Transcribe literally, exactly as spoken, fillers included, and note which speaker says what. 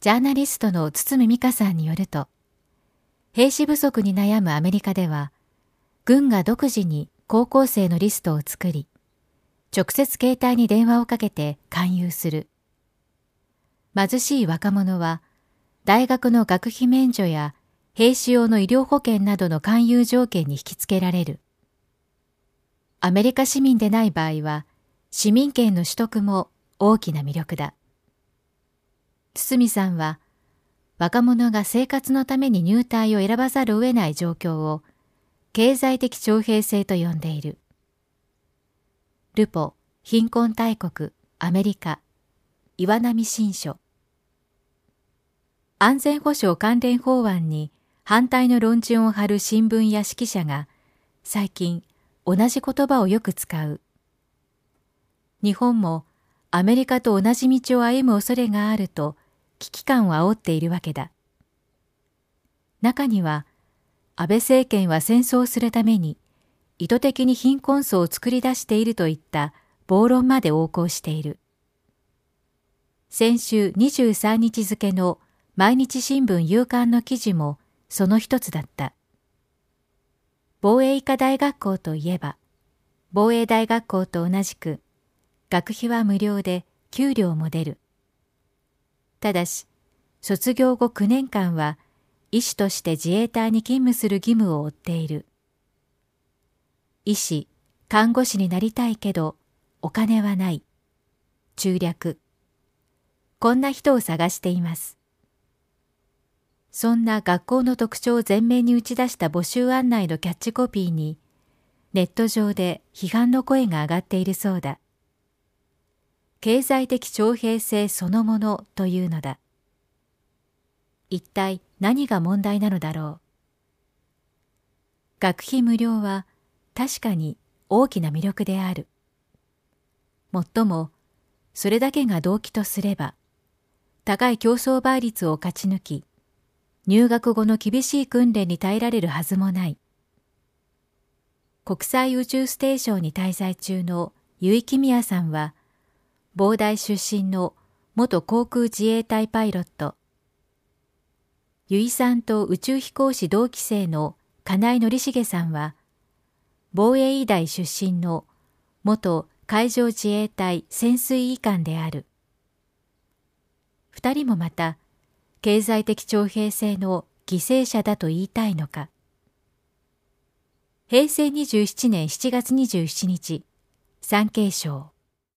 Speaker 1: ジャーナリストの堤美香さんによると、兵士不足に悩むアメリカでは、軍が独自に高校生のリストを作り、直接携帯に電話をかけて勧誘する。貧しい若者は、大学の学費免除や兵士用の医療保険などの勧誘条件に引き付けられる。アメリカ市民でない場合は、市民権の取得も大きな魅力だ。堤さんは、若者が生活のために入隊を選ばざるを得ない状況を、経済的徴兵制と呼んでいる。ルポ、貧困大国、アメリカ、岩波新書。安全保障関連法案に反対の論順を貼る新聞や指揮者が、最近同じ言葉をよく使う。日本もアメリカと同じ道を歩む恐れがあると危機感を煽っているわけだ。中には、安倍政権は戦争するために意図的に貧困層を作り出しているといった暴論まで横行している。先週にじゅうさんにち付の毎日新聞夕刊の記事もその一つだった。防衛医科大学校といえば、防衛大学校と同じく、学費は無料で給料も出る。ただし、卒業後きゅうねんかんは、医師として自衛隊に勤務する義務を負っている。医師、看護師になりたいけど、お金はない。中略。こんな人を探しています。そんな学校の特徴を前面に打ち出した募集案内のキャッチコピーに、ネット上で批判の声が上がっているそうだ。経済的徴兵制そのものというのだ。一体何が問題なのだろう。学費無料は確かに大きな魅力である。もっとも、それだけが動機とすれば、高い競争倍率を勝ち抜き、入学後の厳しい訓練に耐えられるはずもない。国際宇宙ステーションに滞在中の油井亀美也さんは、防大出身の元航空自衛隊パイロット。油井さんと宇宙飛行士同期生の金井紀重さんは、防衛医大出身の元海上自衛隊潜水医官である。二人もまた、経済的徴兵制の犠牲者だと言いたいのか。へいせいにじゅうななねんしちがつにじゅうしちにち、産経省。